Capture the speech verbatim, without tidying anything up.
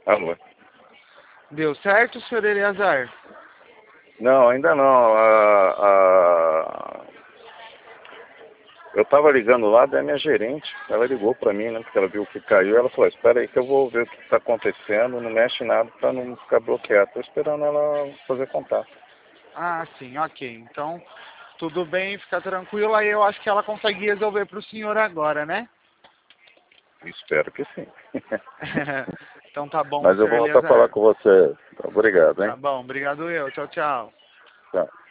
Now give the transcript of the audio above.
Alô? Deu certo, senhor Eleazar? Não, ainda não. A, a... Eu estava ligando lá da minha gerente. Ela ligou para mim, né? Porque ela viu que caiu. Ela falou, espera aí que eu vou ver o que está acontecendo. Não mexe nada para não ficar bloqueado. Estou esperando ela fazer contato. Ah, sim, ok. Então, tudo bem, fica tranquilo. Aí eu acho que ela consegue resolver para o senhor agora, né? Espero que sim. Então tá bom, Mas eu senhor vou voltar a falar Eleazar. com você. Obrigado, hein? Tá bom, obrigado eu. Tchau, tchau. Tchau.